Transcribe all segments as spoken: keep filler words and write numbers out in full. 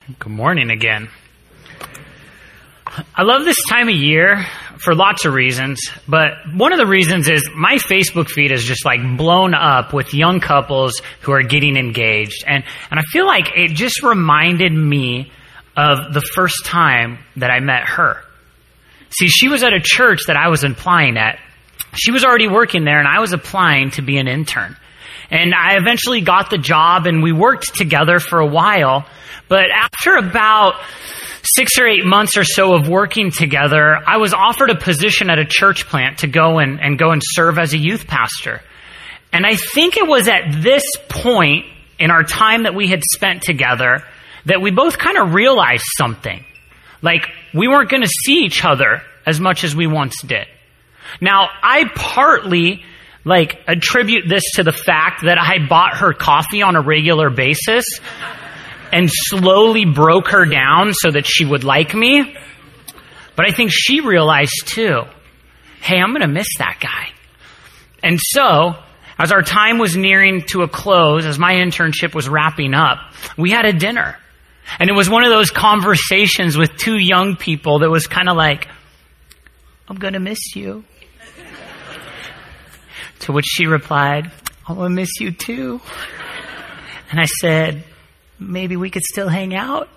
Good morning again. I love this time of year for lots of reasons, but one of the reasons is my Facebook feed is just like blown up with young couples who are getting engaged. And, and I feel like it just reminded me of the first time that I met her. See, she was at a church that I was applying at. She was already working there and I was applying to be an intern. And I eventually got the job and we worked together for a while. But after about six or eight months or so of working together, I was offered a position at a church plant to go and, and go and serve as a youth pastor. And I think it was at this point in our time that we had spent together that we both kind of realized something. Like, we weren't going to see each other as much as we once did. Now, I partly, like, attribute this to the fact that I bought her coffee on a regular basis and slowly broke her down so that she would like me. But I think she realized too, hey, I'm going to miss that guy. And so, as our time was nearing to a close, as my internship was wrapping up, we had a dinner. And it was one of those conversations with two young people that was kind of like, I'm going to miss you. To which she replied, I'm going to miss you too. And I said, maybe we could still hang out.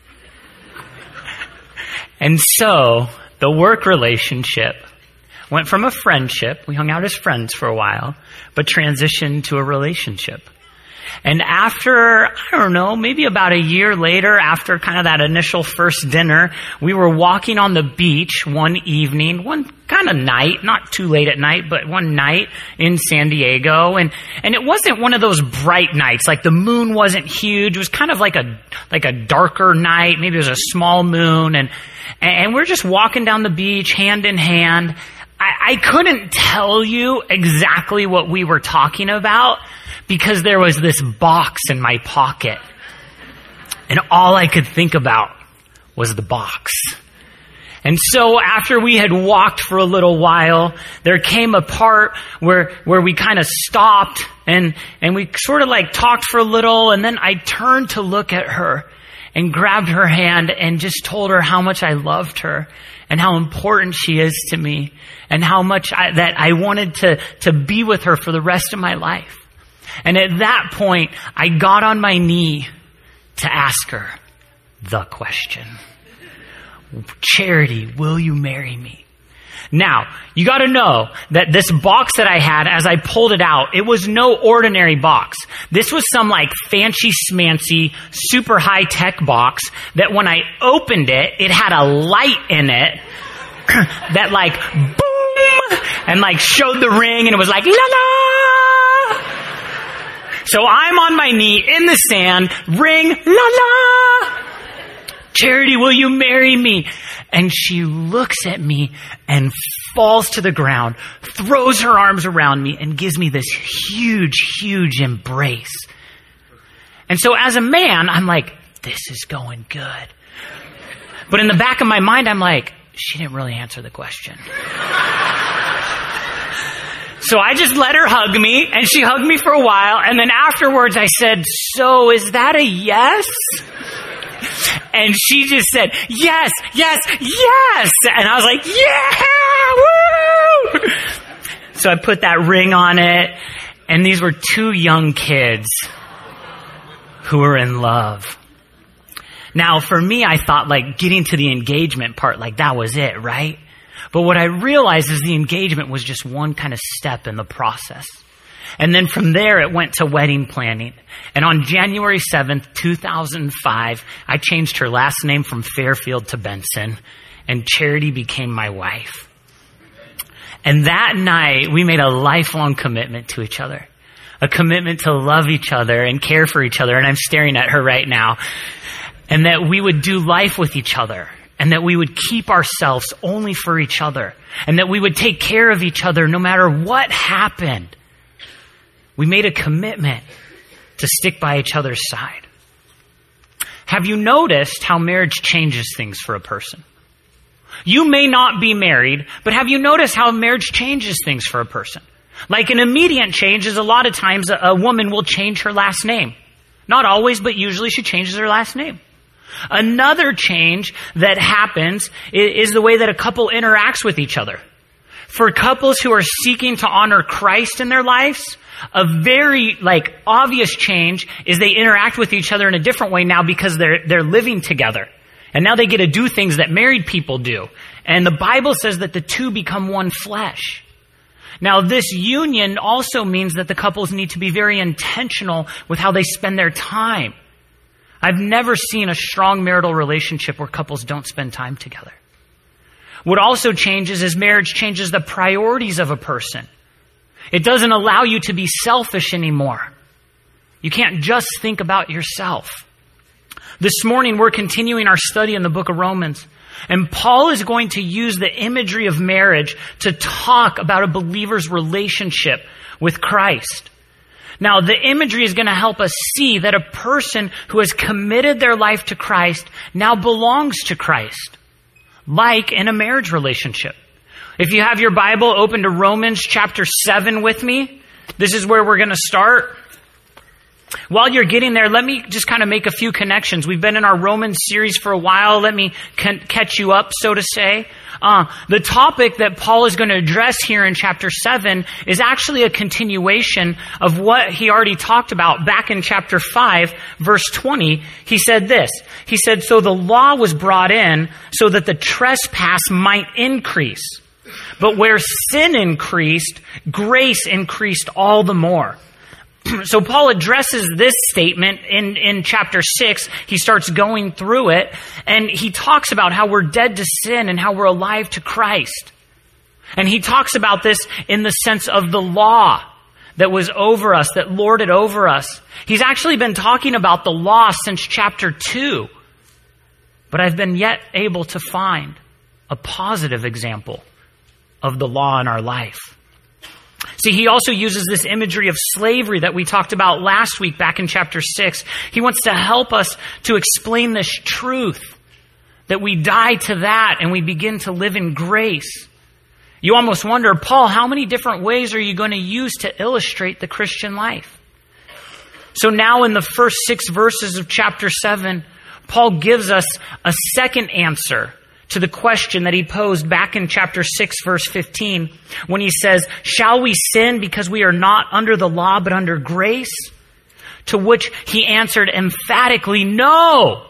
And so the work relationship went from a friendship, we hung out as friends for a while, but transitioned to a relationship. And after, I don't know, maybe about a year later, after kind of that initial first dinner, we were walking on the beach one evening, one kind of night, not too late at night, but one night in San Diego. And, and it wasn't one of those bright nights, like the moon wasn't huge. It was kind of like a, like a darker night. Maybe it was a small moon. And, and we're just walking down the beach hand in hand. I, I couldn't tell you exactly what we were talking about, because there was this box in my pocket. And all I could think about was the box. And so after we had walked for a little while, there came a part where, where we kind of stopped and, and we sort of like talked for a little. And then I turned to look at her and grabbed her hand and just told her how much I loved her and how important she is to me and how much I, that I wanted to, to be with her for the rest of my life. And at that point, I got on my knee to ask her the question. Charity, will you marry me? Now, you got to know that this box that I had, as I pulled it out, it was no ordinary box. This was some like fancy smancy, super high tech box that when I opened it, it had a light in it that like boom and like showed the ring and it was like la la. So I'm on my knee in the sand, ring, la la. Charity, will you marry me? And she looks at me and falls to the ground, throws her arms around me and gives me this huge, huge embrace. And so as a man, I'm like, this is going good. But in the back of my mind, I'm like, she didn't really answer the question. So I just let her hug me, and she hugged me for a while, and then afterwards I said, so is that a yes? And she just said, yes, yes, yes! And I was like, yeah, woo! So I put that ring on it, and these were two young kids who were in love. Now, for me, I thought, like, getting to the engagement part, like, that was it, right? But what I realized is the engagement was just one kind of step in the process. And then from there, it went to wedding planning. And on January seventh, two thousand five, I changed her last name from Fairfield to Benson, and Charity became my wife. And that night, we made a lifelong commitment to each other, a commitment to love each other and care for each other. And I'm staring at her right now. And that we would do life with each other. And that we would keep ourselves only for each other. And that we would take care of each other no matter what happened. We made a commitment to stick by each other's side. Have you noticed how marriage changes things for a person? You may not be married, but have you noticed how marriage changes things for a person? Like an immediate change is a lot of times a, a woman will change her last name. Not always, but usually she changes her last name. Another change that happens is the way that a couple interacts with each other. For couples who are seeking to honor Christ in their lives, a very like obvious change is they interact with each other in a different way now because they're they're living together. And now they get to do things that married people do. And the Bible says that the two become one flesh. Now, this union also means that the couples need to be very intentional with how they spend their time. I've never seen a strong marital relationship where couples don't spend time together. What also changes is marriage changes the priorities of a person. It doesn't allow you to be selfish anymore. You can't just think about yourself. This morning, we're continuing our study in the book of Romans. And Paul is going to use the imagery of marriage to talk about a believer's relationship with Christ. Now, the imagery is going to help us see that a person who has committed their life to Christ now belongs to Christ, like in a marriage relationship. If you have your Bible, open to Romans chapter seven with me. This is where we're going to start. While you're getting there, let me just kind of make a few connections. We've been in our Romans series for a while. Let me c- catch you up, so to say. Uh, the topic that Paul is going to address here in chapter seven is actually a continuation of what he already talked about back in chapter five, verse twenty. He said this. He said, so the law was brought in so that the trespass might increase. But where sin increased, grace increased all the more. So Paul addresses this statement in, in chapter six. He starts going through it, and he talks about how we're dead to sin and how we're alive to Christ. And he talks about this in the sense of the law that was over us, that lorded over us. He's actually been talking about the law since chapter two. But I've been yet able to find a positive example of the law in our life. See, he also uses this imagery of slavery that we talked about last week back in chapter six. He wants to help us to explain this truth, that we die to that and we begin to live in grace. You almost wonder, Paul, how many different ways are you going to use to illustrate the Christian life? So now in the first six verses of chapter seven, Paul gives us a second answer to the question that he posed back in chapter six, verse fifteen, when he says, shall we sin because we are not under the law but under grace? To which he answered emphatically, no.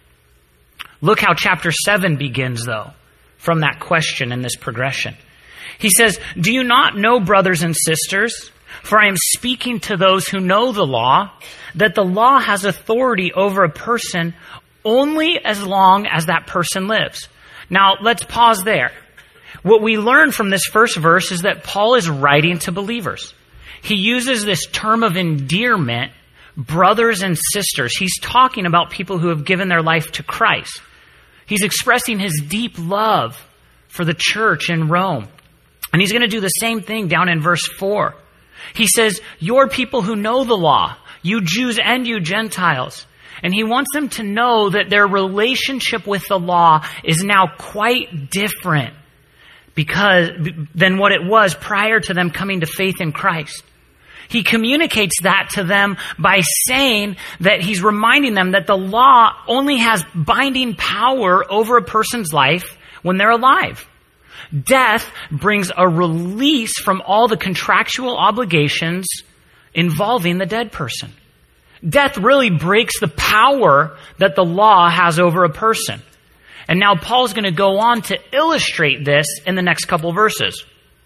Look how chapter seven begins, though, from that question in this progression. He says, do you not know, brothers and sisters, for I am speaking to those who know the law, that the law has authority over a person only as long as that person lives. Now, let's pause there. What we learn from this first verse is that Paul is writing to believers. He uses this term of endearment, brothers and sisters. He's talking about people who have given their life to Christ. He's expressing his deep love for the church in Rome. And he's going to do the same thing down in verse four. He says, you're people who know the law, you Jews and you Gentiles. And he wants them to know that their relationship with the law is now quite different because than what it was prior to them coming to faith in Christ. He communicates that to them by saying that he's reminding them that the law only has binding power over a person's life when they're alive. Death brings a release from all the contractual obligations involving the dead person. Death really breaks the power that the law has over a person. And now Paul's going to go on to illustrate this in the next couple verses.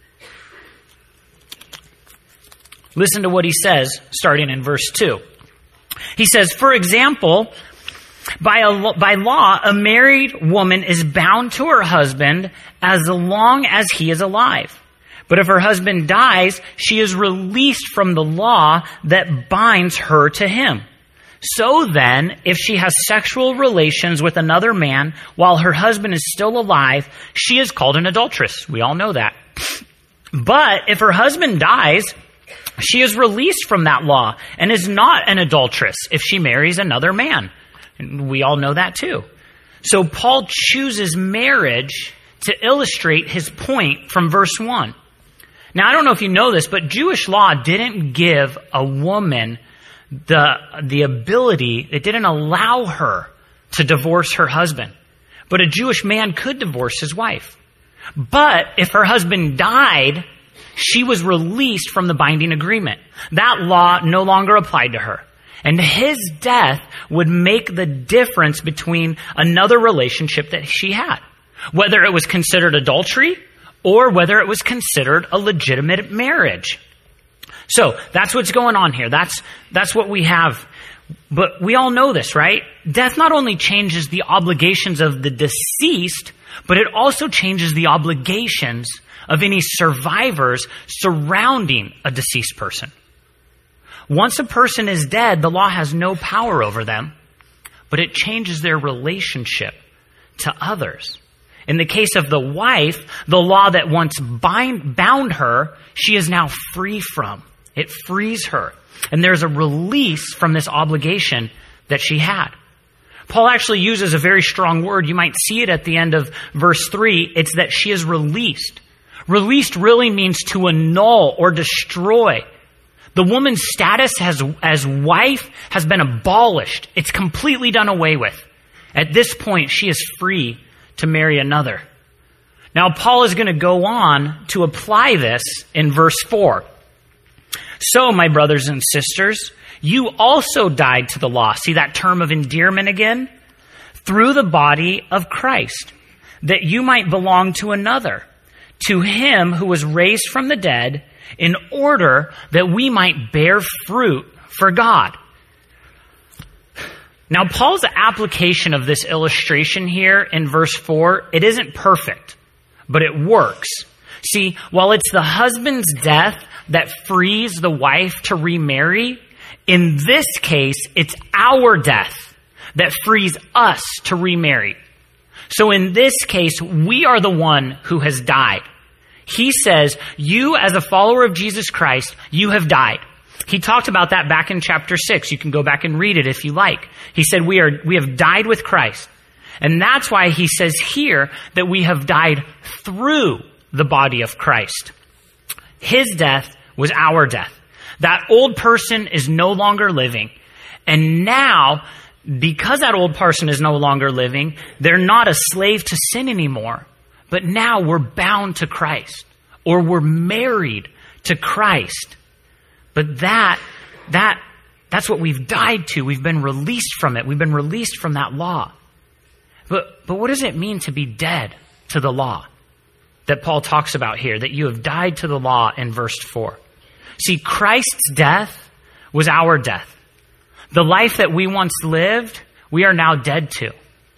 Listen to what he says, starting in verse two. He says, for example, by, a, by law, a married woman is bound to her husband as long as he is alive. But if her husband dies, she is released from the law that binds her to him. So then, if she has sexual relations with another man while her husband is still alive, she is called an adulteress. We all know that. But if her husband dies, she is released from that law and is not an adulteress if she marries another man. And we all know that too. So Paul chooses marriage to illustrate his point from verse one. Now, I don't know if you know this, but Jewish law didn't give a woman the, the ability, it didn't allow her to divorce her husband, but a Jewish man could divorce his wife. But if her husband died, she was released from the binding agreement. That law no longer applied to her. And his death would make the difference between another relationship that she had, whether it was considered adultery or whether it was considered a legitimate marriage. So that's what's going on here. That's, that's what we have. But we all know this, right? Death not only changes the obligations of the deceased, but it also changes the obligations of any survivors surrounding a deceased person. Once a person is dead, the law has no power over them, but it changes their relationship to others. In the case of the wife, the law that once bind, bound her, she is now free from. It frees her. And there's a release from this obligation that she had. Paul actually uses a very strong word. You might see it at the end of verse three. It's that she is released. Released really means to annul or destroy. The woman's status as, as wife has been abolished. It's completely done away with. At this point, she is free to marry another. Now, Paul is going to go on to apply this in verse four. So, my brothers and sisters, you also died to the law. See that term of endearment again? Through the body of Christ, that you might belong to another, to him who was raised from the dead, in order that we might bear fruit for God. Now, Paul's application of this illustration here in verse four, it isn't perfect, but it works. See, while it's the husband's death that frees the wife to remarry, in this case, it's our death that frees us to remarry. So in this case, we are the one who has died. He says, you as a follower of Jesus Christ, you have died. He talked about that back in chapter six. You can go back and read it if you like. He said we are we have died with Christ. And that's why he says here that we have died through the body of Christ. His death was our death. That old person is no longer living. And now, because that old person is no longer living, they're not a slave to sin anymore. But now we're bound to Christ, or we're married to Christ. But that, that, that's what we've died to. We've been released from it. We've been released from that law. But, but what does it mean to be dead to the law that Paul talks about here, that you have died to the law in verse four? See, Christ's death was our death. The life that we once lived, we are now dead to.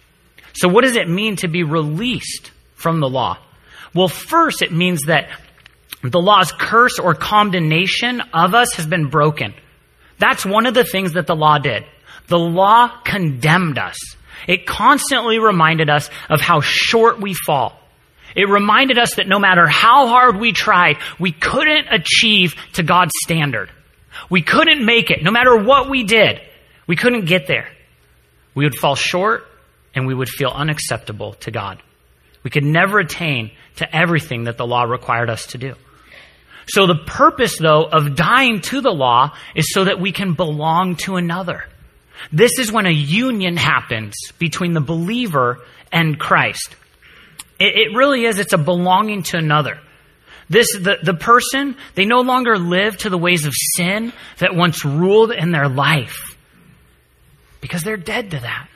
So what does it mean to be released from the law? Well, first, it means that the law's curse or condemnation of us has been broken. That's one of the things that the law did. The law condemned us. It constantly reminded us of how short we fall. It reminded us that no matter how hard we tried, we couldn't achieve to God's standard. We couldn't make it. No matter what we did, we couldn't get there. We would fall short and we would feel unacceptable to God. We could never attain to everything that the law required us to do. So the purpose, though, of dying to the law is so that we can belong to another. This is when a union happens between the believer and Christ. It, it really is. It's a belonging to another. This, the, the person, they no longer live to the ways of sin that once ruled in their life, because they're dead to that.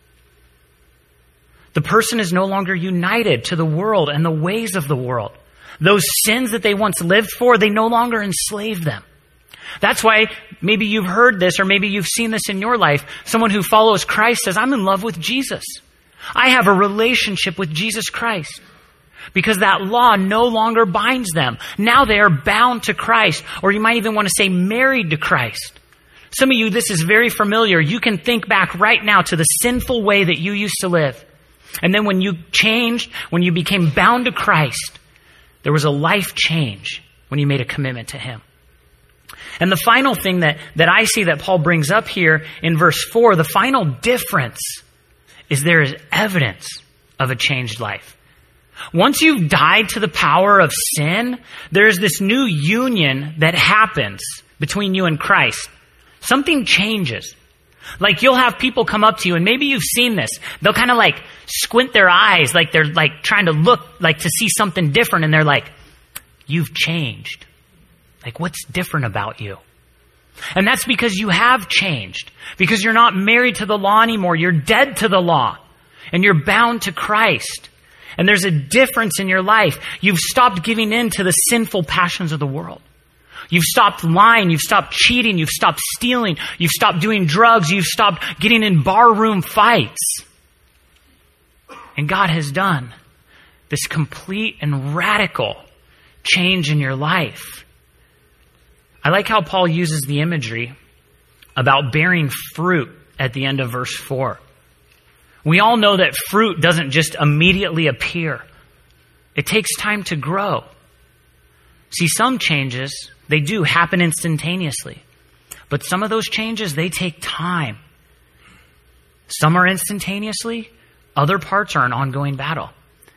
The person is no longer united to the world and the ways of the world. Those sins that they once lived for, they no longer enslave them. That's why maybe you've heard this, or maybe you've seen this in your life. Someone who follows Christ says, I'm in love with Jesus. I have a relationship with Jesus Christ. Because that law no longer binds them. Now they are bound to Christ, or you might even want to say married to Christ. Some of you, this is very familiar. You can think back right now to the sinful way that you used to live. And then when you changed, when you became bound to Christ, there was a life change when you made a commitment to Him. And the final thing that, that I see that Paul brings up here in verse four, the final difference is there is evidence of a changed life. Once you've died to the power of sin, there's this new union that happens between you and Christ. Something changes. Like you'll have people come up to you and maybe you've seen this. They'll kind of like squint their eyes like they're like trying to look like to see something different. And they're like, you've changed. Like what's different about you? And that's because you have changed. Because you're not married to the law anymore. You're dead to the law. And you're bound to Christ. And there's a difference in your life. You've stopped giving in to the sinful passions of the world. You've stopped lying. You've stopped cheating. You've stopped stealing. You've stopped doing drugs. You've stopped getting in barroom fights. And God has done this complete and radical change in your life. I like how Paul uses the imagery about bearing fruit at the end of verse four. We all know that fruit doesn't just immediately appear. It takes time to grow. See, some changes, they do happen instantaneously. But some of those changes, they take time. Some are instantaneously. Other parts are an ongoing battle.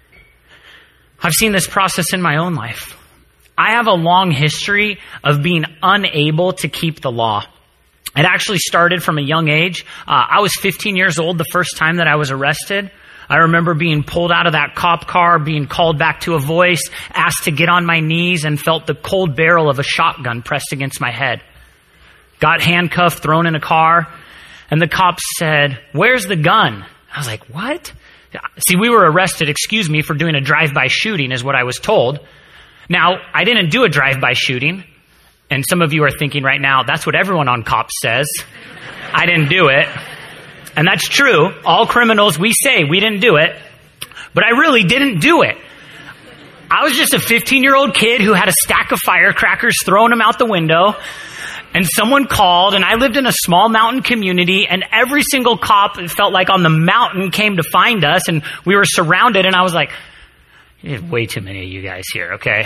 I've seen this process in my own life. I have a long history of being unable to keep the law. It actually started from a young age. Uh, I was fifteen years old the first time that I was arrested. I remember being pulled out of that cop car, being called back to a voice, asked to get on my knees, and felt the cold barrel of a shotgun pressed against my head. Got handcuffed, thrown in a car, and the cops said, "Where's the gun?" I was like, "What?" See, we were arrested, excuse me, for doing a drive-by shooting is what I was told. Now, I didn't do a drive-by shooting. And some of you are thinking right now, that's what everyone on cops says. I didn't do it. And that's true. All criminals, we say we didn't do it. But I really didn't do it. I was just a fifteen-year-old kid who had a stack of firecrackers, throwing them out the window. And someone called, and I lived in a small mountain community, and every single cop, it felt like on the mountain, came to find us, and we were surrounded, and I was like, there's way too many of you guys here, okay?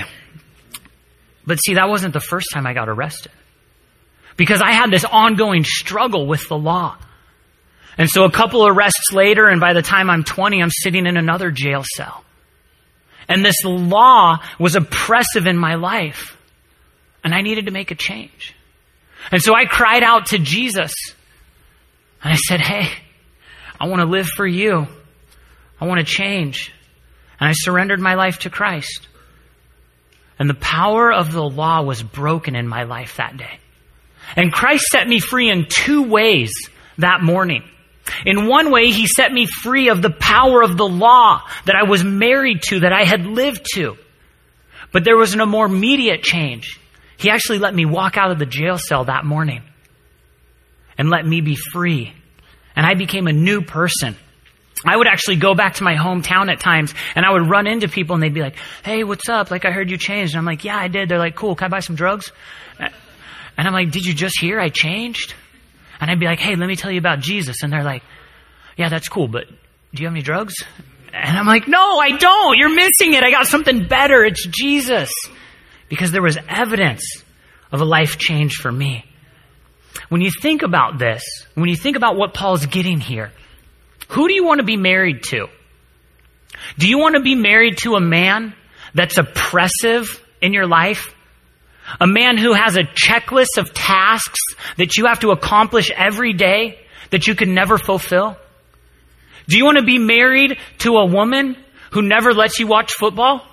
But see, that wasn't the first time I got arrested. Because I had this ongoing struggle with the law. And so a couple arrests later, and by the time I'm twenty, I'm sitting in another jail cell. And this law was oppressive in my life. And I needed to make a change. And so I cried out to Jesus. And I said, hey, I want to live for you. I want to change. And I surrendered my life to Christ. And the power of the law was broken in my life that day. And Christ set me free in two ways that morning. In one way, he set me free of the power of the law that I was married to, that I had lived to. But there was a more immediate change. He actually let me walk out of the jail cell that morning and let me be free. And I became a new person. I would actually go back to my hometown at times, and I would run into people, and they'd be like, hey, what's up? Like, I heard you changed. And I'm like, yeah, I did. They're like, cool, can I buy some drugs? And I'm like, did you just hear I changed? And I'd be like, hey, let me tell you about Jesus. And they're like, yeah, that's cool, but do you have any drugs? And I'm like, no, I don't. You're missing it. I got something better. It's Jesus. Because there was evidence of a life change for me. When you think about this, when you think about what Paul's getting here, who do you want to be married to? Do you want to be married to a man that's oppressive in your life? A man who has a checklist of tasks that you have to accomplish every day that you could never fulfill? Do you want to be married to a woman who never lets you watch football?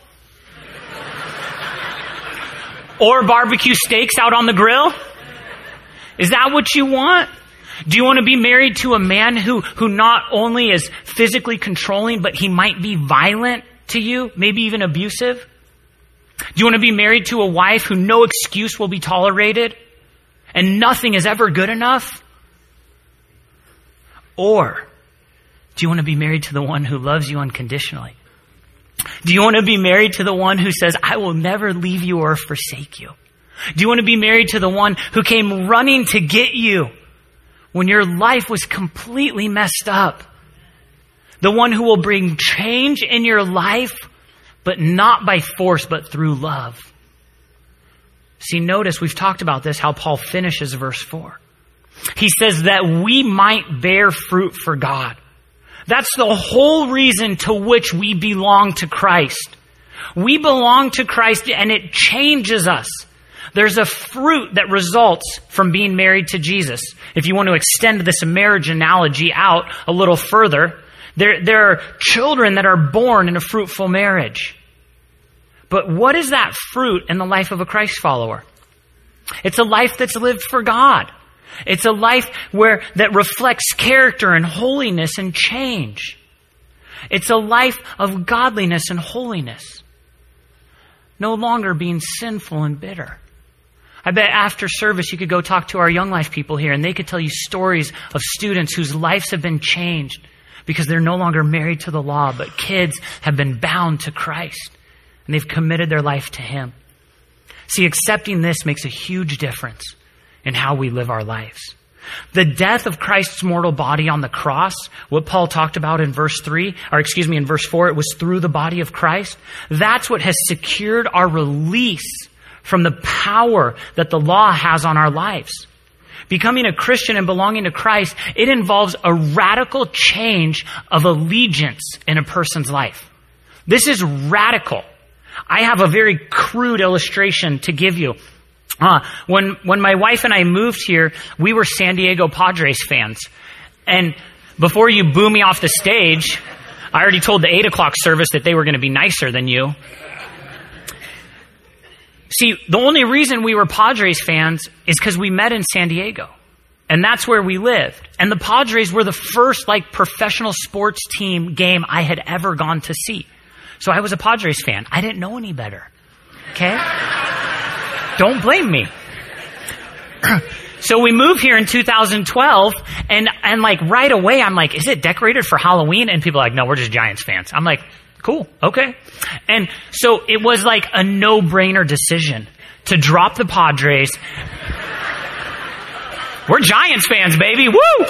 Or barbecue steaks out on the grill? Is that what you want? Do you want to be married to a man who, who not only is physically controlling, but he might be violent to you, maybe even abusive? Do you want to be married to a wife who no excuse will be tolerated and nothing is ever good enough? Or do you want to be married to the one who loves you unconditionally? Do you want to be married to the one who says, I will never leave you or forsake you? Do you want to be married to the one who came running to get you when your life was completely messed up? The one who will bring change in your life, but not by force, but through love. See, notice we've talked about this, how Paul finishes verse four. He says that we might bear fruit for God. That's the whole reason to which we belong to Christ. We belong to Christ, and it changes us. There's a fruit that results from being married to Jesus. If you want to extend this marriage analogy out a little further, there, there are children that are born in a fruitful marriage. But what is that fruit in the life of a Christ follower? It's a life that's lived for God. It's a life where that reflects character and holiness and change. It's a life of godliness and holiness. No longer being sinful and bitter. I bet after service you could go talk to our Young Life people here and they could tell you stories of students whose lives have been changed because they're no longer married to the law, but kids have been bound to Christ and they've committed their life to Him. See, accepting this makes a huge difference in how we live our lives. The death of Christ's mortal body on the cross, what Paul talked about in verse three, or excuse me, in verse four, it was through the body of Christ. That's what has secured our release from the power that the law has on our lives. Becoming a Christian and belonging to Christ, it involves a radical change of allegiance in a person's life. This is radical. I have a very crude illustration to give you. Uh, when when my wife and I moved here, we were San Diego Padres fans. And before you boo me off the stage, I already told the eight o'clock service that they were going to be nicer than you. See, the only reason we were Padres fans is because we met in San Diego. And that's where we lived. And the Padres were the first like professional sports team game I had ever gone to see. So I was a Padres fan. I didn't know any better. Okay? Don't blame me. So we moved here in two thousand twelve, and, and like right away, I'm like, is it decorated for Halloween? And people are like, no, we're just Giants fans. I'm like, cool, okay. And so it was like a no-brainer decision to drop the Padres. We're Giants fans, baby, woo!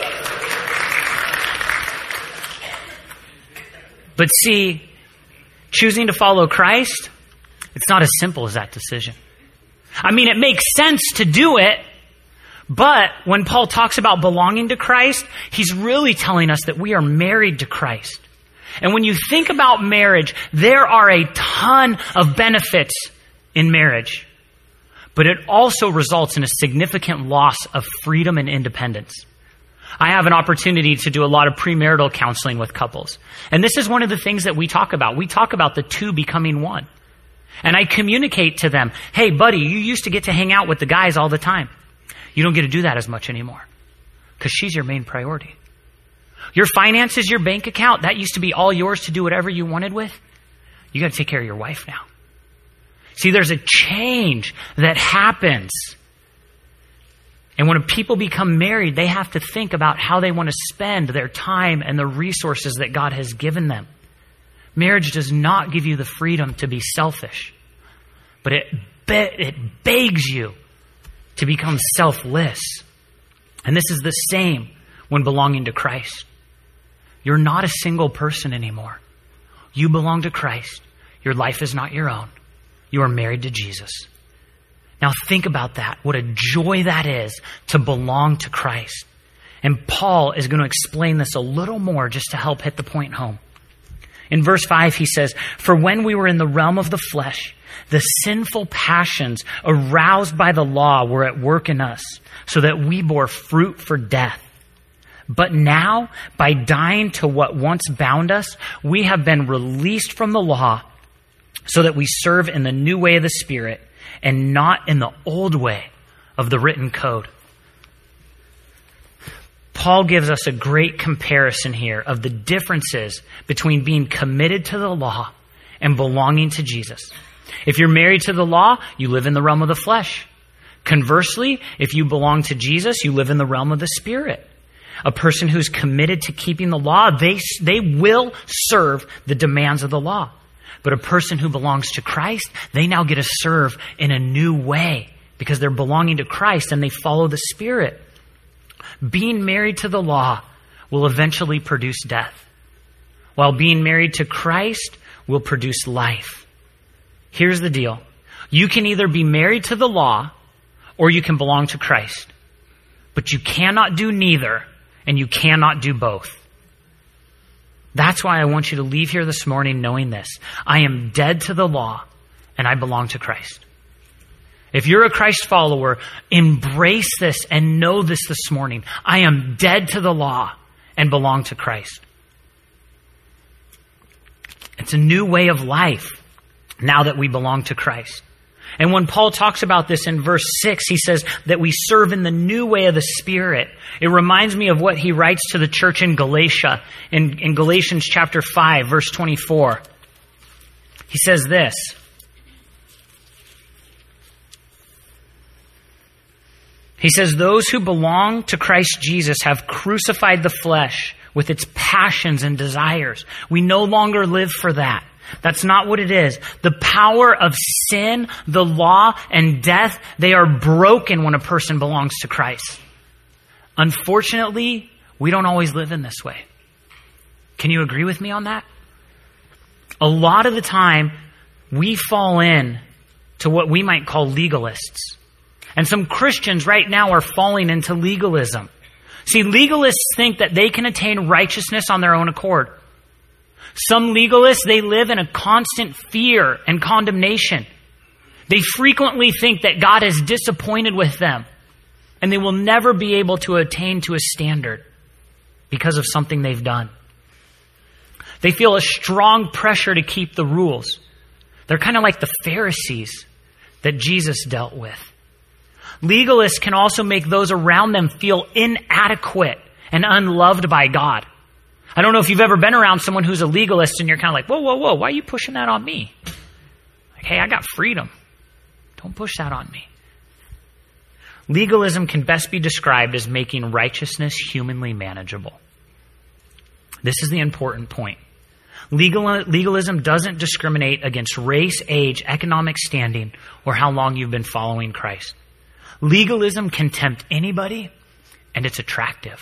But see, choosing to follow Christ, it's not as simple as that decision. I mean, it makes sense to do it, but when Paul talks about belonging to Christ, he's really telling us that we are married to Christ. And when you think about marriage, there are a ton of benefits in marriage, but it also results in a significant loss of freedom and independence. I have an opportunity to do a lot of premarital counseling with couples. And this is one of the things that we talk about. We talk about the two becoming one. And I communicate to them, hey, buddy, you used to get to hang out with the guys all the time. You don't get to do that as much anymore because she's your main priority. Your finances, your bank account, that used to be all yours to do whatever you wanted with. You got to take care of your wife now. See, there's a change that happens. And when people become married, they have to think about how they want to spend their time and the resources that God has given them. Marriage does not give you the freedom to be selfish, but it be- it begs you to become selfless. And this is the same when belonging to Christ. You're not a single person anymore. You belong to Christ. Your life is not your own. You are married to Jesus. Now think about that. What a joy that is to belong to Christ. And Paul is going to explain this a little more just to help hit the point home. In verse five, he says, for when we were in the realm of the flesh, the sinful passions aroused by the law were at work in us, so that we bore fruit for death. But now, by dying to what once bound us, we have been released from the law, so that we serve in the new way of the Spirit and not in the old way of the written code. Paul gives us a great comparison here of the differences between being committed to the law and belonging to Jesus. If you're married to the law, you live in the realm of the flesh. Conversely, if you belong to Jesus, you live in the realm of the Spirit. A person who's committed to keeping the law, they, they will serve the demands of the law. But a person who belongs to Christ, they now get to serve in a new way because they're belonging to Christ and they follow the Spirit. Being married to the law will eventually produce death, while being married to Christ will produce life. Here's the deal. You can either be married to the law or you can belong to Christ. But you cannot do neither, and you cannot do both. That's why I want you to leave here this morning knowing this. I am dead to the law, and I belong to Christ. If you're a Christ follower, embrace this and know this this morning. I am dead to the law and belong to Christ. It's a new way of life now that we belong to Christ. And when Paul talks about this in verse six, he says that we serve in the new way of the Spirit. It reminds me of what he writes to the church in Galatia, in, in Galatians chapter five, verse twenty-four. He says this. He says, those who belong to Christ Jesus have crucified the flesh with its passions and desires. We no longer live for that. That's not what it is. The power of sin, the law, and death, they are broken when a person belongs to Christ. Unfortunately, we don't always live in this way. Can you agree with me on that? A lot of the time, we fall in to what we might call legalists. And some Christians right now are falling into legalism. See, legalists think that they can attain righteousness on their own accord. Some legalists, they live in a constant fear and condemnation. They frequently think that God is disappointed with them and they will never be able to attain to a standard because of something they've done. They feel a strong pressure to keep the rules. They're kind of like the Pharisees that Jesus dealt with. Legalists can also make those around them feel inadequate and unloved by God. I don't know if you've ever been around someone who's a legalist and you're kind of like, whoa, whoa, whoa, why are you pushing that on me? Like, hey, I got freedom. Don't push that on me. Legalism can best be described as making righteousness humanly manageable. This is the important point. Legal, legalism doesn't discriminate against race, age, economic standing, or how long you've been following Christ. Legalism can tempt anybody, and it's attractive.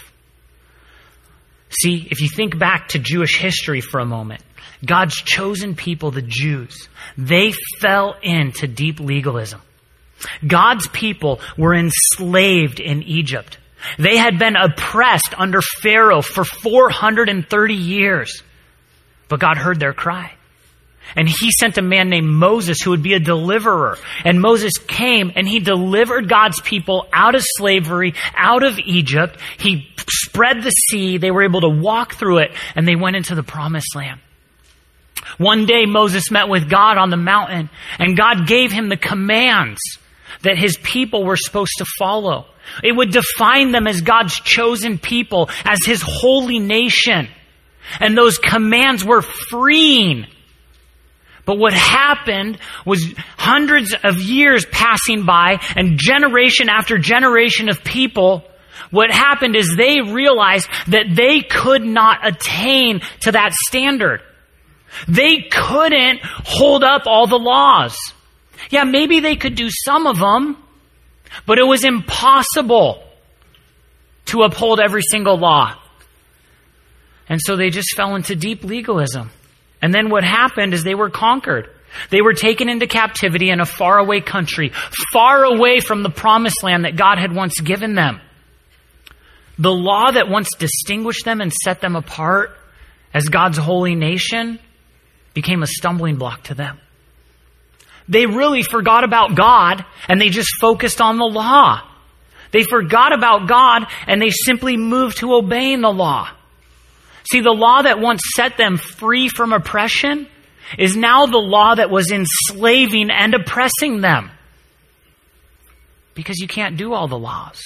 See, if you think back to Jewish history for a moment, God's chosen people, the Jews, they fell into deep legalism. God's people were enslaved in Egypt. They had been oppressed under Pharaoh for four hundred thirty years. But God heard their cry. And he sent a man named Moses who would be a deliverer. And Moses came and he delivered God's people out of slavery, out of Egypt. He spread the sea. They were able to walk through it and they went into the promised land. One day Moses met with God on the mountain and God gave him the commands that his people were supposed to follow. It would define them as God's chosen people, as his holy nation. And those commands were freeing. But what happened was hundreds of years passing by and generation after generation of people, what happened is they realized that they could not attain to that standard. They couldn't hold up all the laws. Yeah, maybe they could do some of them, but it was impossible to uphold every single law. And so they just fell into deep legalism. And then what happened is they were conquered. They were taken into captivity in a faraway country, far away from the promised land that God had once given them. The law that once distinguished them and set them apart as God's holy nation became a stumbling block to them. They really forgot about God and they just focused on the law. They forgot about God and they simply moved to obeying the law. See, the law that once set them free from oppression is now the law that was enslaving and oppressing them. Because you can't do all the laws.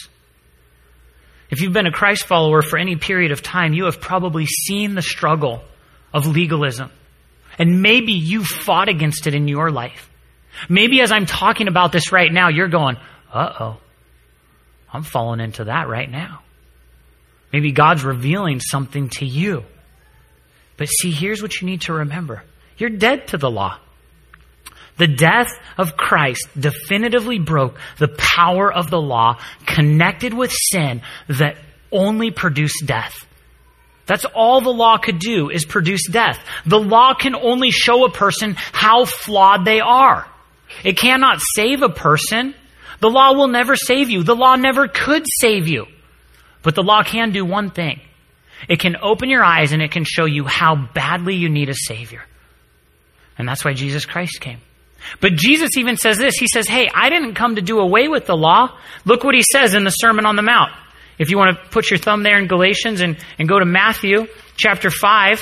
If you've been a Christ follower for any period of time, you have probably seen the struggle of legalism. And maybe you fought against it in your life. Maybe as I'm talking about this right now, you're going, uh-oh, I'm falling into that right now. Maybe God's revealing something to you. But see, here's what you need to remember. You're dead to the law. The death of Christ definitively broke the power of the law connected with sin that only produced death. That's all the law could do, is produce death. The law can only show a person how flawed they are. It cannot save a person. The law will never save you. The law never could save you. But the law can do one thing. It can open your eyes and it can show you how badly you need a Savior. And that's why Jesus Christ came. But Jesus even says this. He says, hey, I didn't come to do away with the law. Look what he says in the Sermon on the Mount. If you want to put your thumb there in Galatians and, and go to Matthew chapter five,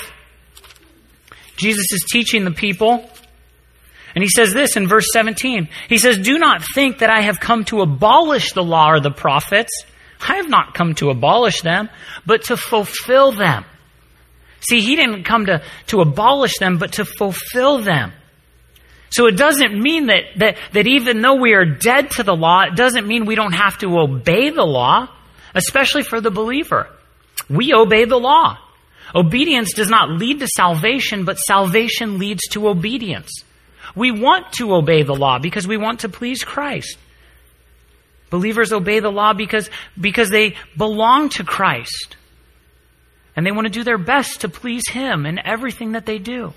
Jesus is teaching the people. And he says this in verse seventeen. He says, do not think that I have come to abolish the law or the prophets. I have not come to abolish them, but to fulfill them. See, he didn't come to, to abolish them, but to fulfill them. So it doesn't mean that, that, that even though we are dead to the law, it doesn't mean we don't have to obey the law, especially for the believer. We obey the law. Obedience does not lead to salvation, but salvation leads to obedience. We want to obey the law because we want to please Christ. Believers obey the law because, because they belong to Christ. And they want to do their best to please Him in everything that they do.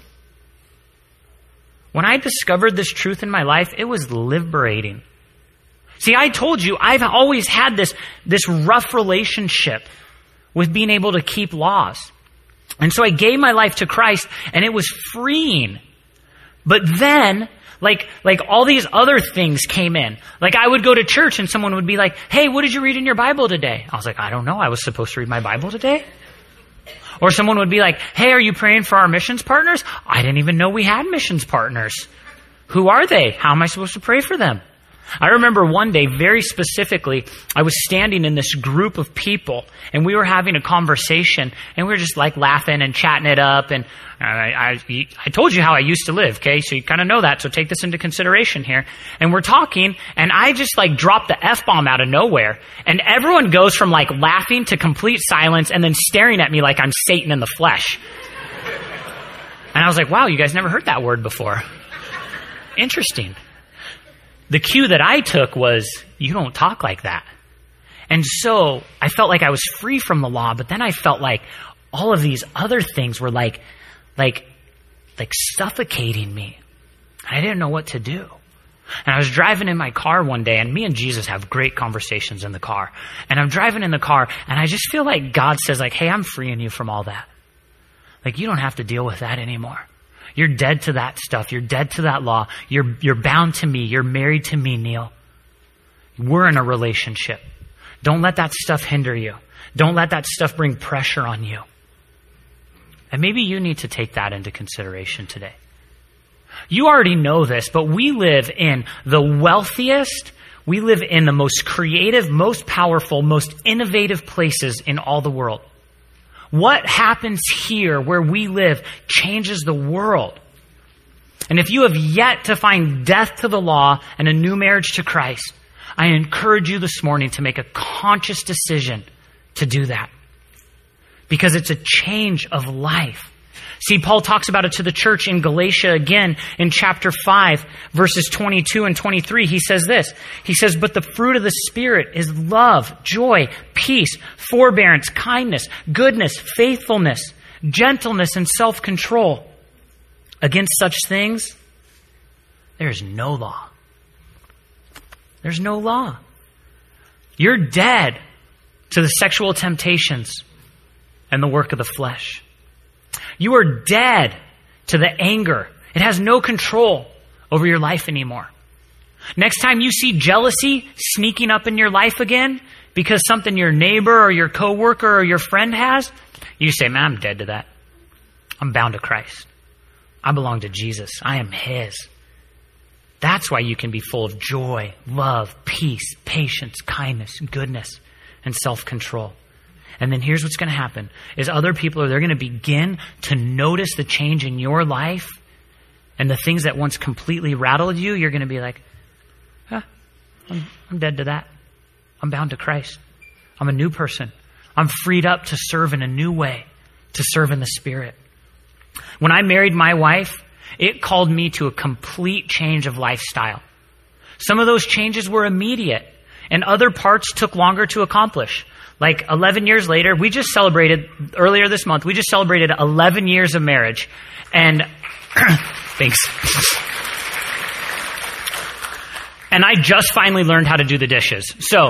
When I discovered this truth in my life, it was liberating. See, I told you, I've always had this, this rough relationship with being able to keep laws. And so I gave my life to Christ, and it was freeing. But then, like, like all these other things came in. Like I would go to church and someone would be like, hey, what did you read in your Bible today? I was like, I don't know. I was supposed to read my Bible today. Or someone would be like, hey, are you praying for our missions partners? I didn't even know we had missions partners. Who are they? How am I supposed to pray for them? I remember one day, very specifically, I was standing in this group of people, and we were having a conversation, and we were just like laughing and chatting it up, and I, I, I told you how I used to live, okay? So you kind of know that, so take this into consideration here. And we're talking, and I just like dropped the F-bomb out of nowhere, and everyone goes from like laughing to complete silence, and then staring at me like I'm Satan in the flesh. And I was like, wow, you guys never heard that word before. Interesting. The cue that I took was, you don't talk like that. And so I felt like I was free from the law, but then I felt like all of these other things were like, like, like suffocating me. I didn't know what to do. And I was driving in my car one day, and me and Jesus have great conversations in the car. And I'm driving in the car, and I just feel like God says like, hey, I'm freeing you from all that. Like, you don't have to deal with that anymore. You're dead to that stuff. You're dead to that law. You're, you're bound to me. You're married to me, Neil. We're in a relationship. Don't let that stuff hinder you. Don't let that stuff bring pressure on you. And maybe you need to take that into consideration today. You already know this, but we live in the wealthiest, we live in the most creative, most powerful, most innovative places in all the world. What happens here where we live changes the world. And if you have yet to find death to the law and a new marriage to Christ, I encourage you this morning to make a conscious decision to do that. Because it's a change of life. See, Paul talks about it to the church in Galatia again in chapter five, verses twenty-two and twenty-three. He says this. He says, but the fruit of the Spirit is love, joy, peace, forbearance, kindness, goodness, faithfulness, gentleness, and self-control. Against such things, there is no law. There's no law. You're dead to the sexual temptations and the work of the flesh. You are dead to the anger. It has no control over your life anymore. Next time you see jealousy sneaking up in your life again because something your neighbor or your coworker or your friend has, you say, man, I'm dead to that. I'm bound to Christ. I belong to Jesus. I am His. That's why you can be full of joy, love, peace, patience, kindness, goodness, and self-control. And then here's what's going to happen is other people are, they're going to begin to notice the change in your life, and the things that once completely rattled you, you're going to be like, huh, I'm, I'm dead to that. I'm bound to Christ. I'm a new person. I'm freed up to serve in a new way, to serve in the Spirit. When I married my wife, it called me to a complete change of lifestyle. Some of those changes were immediate, and other parts took longer to accomplish. Like eleven years later, we just celebrated, earlier this month, we just celebrated eleven years of marriage. And, thanks. And I just finally learned how to do the dishes. So,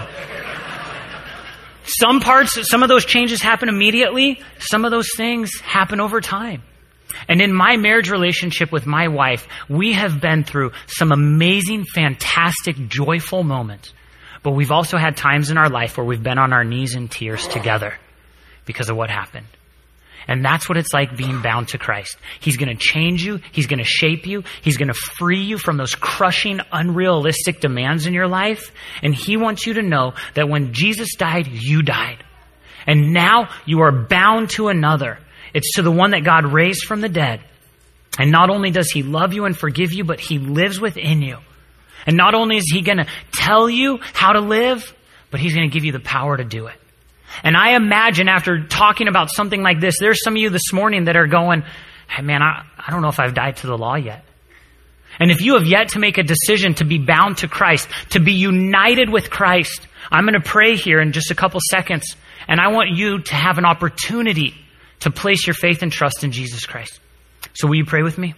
some parts, some of those changes happen immediately. Some of those things happen over time. And in my marriage relationship with my wife, we have been through some amazing, fantastic, joyful moments. But we've also had times in our life where we've been on our knees in tears together because of what happened. And that's what it's like being bound to Christ. He's going to change you. He's going to shape you. He's going to free you from those crushing, unrealistic demands in your life. And he wants you to know that when Jesus died, you died. And now you are bound to another. It's to the one that God raised from the dead. And not only does he love you and forgive you, but he lives within you. And not only is he going to tell you how to live, but he's going to give you the power to do it. And I imagine after talking about something like this, there's some of you this morning that are going, hey man, I, I don't know if I've died to the law yet. And if you have yet to make a decision to be bound to Christ, to be united with Christ, I'm going to pray here in just a couple seconds. And I want you to have an opportunity to place your faith and trust in Jesus Christ. So will you pray with me?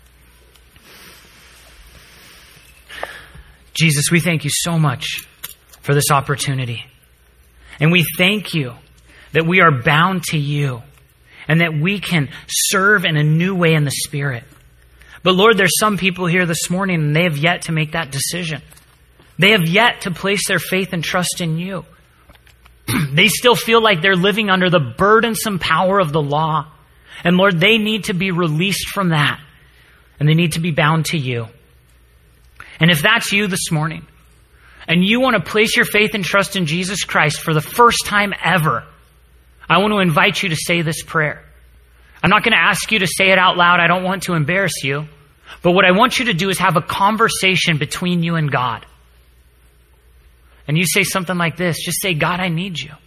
Jesus, we thank you so much for this opportunity. And we thank you that we are bound to you and that we can serve in a new way in the Spirit. But Lord, there's some people here this morning and they have yet to make that decision. They have yet to place their faith and trust in you. They still feel like they're living under the burdensome power of the law. And Lord, they need to be released from that. And they need to be bound to you. And if that's you this morning, and you want to place your faith and trust in Jesus Christ for the first time ever, I want to invite you to say this prayer. I'm not going to ask you to say it out loud. I don't want to embarrass you. But what I want you to do is have a conversation between you and God. And you say something like this. Just say, God, I need you.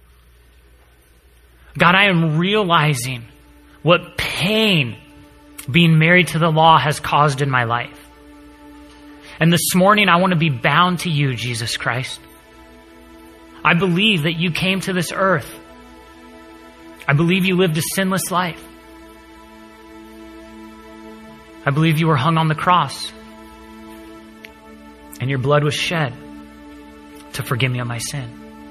God, I am realizing what pain being married to the law has caused in my life. And this morning, I want to be bound to you, Jesus Christ. I believe that you came to this earth. I believe you lived a sinless life. I believe you were hung on the cross. And your blood was shed to forgive me of my sin.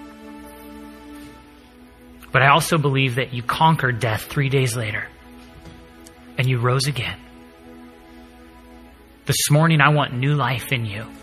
But I also believe that you conquered death three days later. And you rose again. This morning, I want new life in you.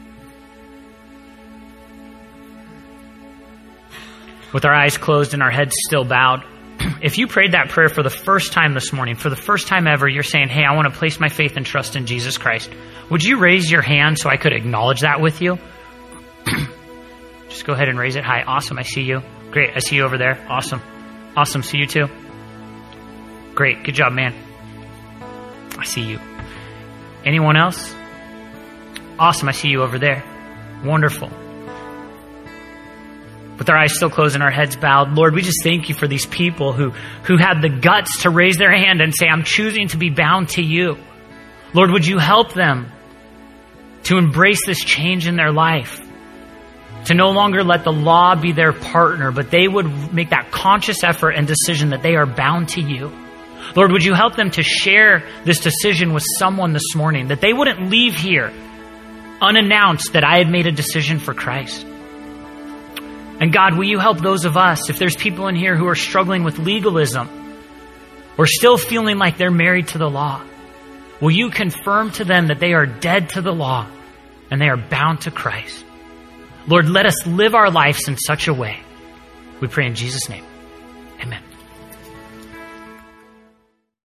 With our eyes closed and our heads still bowed, if you prayed that prayer for the first time this morning, for the first time ever, you're saying, hey, I want to place my faith and trust in Jesus Christ. Would you raise your hand so I could acknowledge that with you? Just go ahead and raise it. Hi, awesome, I see you. Great, I see you over there. Awesome. Awesome, see you too. Great, good job, man. I see you. Anyone else? Awesome, I see you over there. Wonderful. With our eyes still closed and our heads bowed, Lord, we just thank you for these people who, who had the guts to raise their hand and say, I'm choosing to be bound to you. Lord, would you help them to embrace this change in their life? To no longer let the law be their partner, but they would make that conscious effort and decision that they are bound to you. Lord, would you help them to share this decision with someone this morning, that they wouldn't leave here unannounced that I had made a decision for Christ. And God, will you help those of us, if there's people in here who are struggling with legalism or still feeling like they're married to the law, will you confirm to them that they are dead to the law and they are bound to Christ? Lord, let us live our lives in such a way. We pray in Jesus' name. Amen.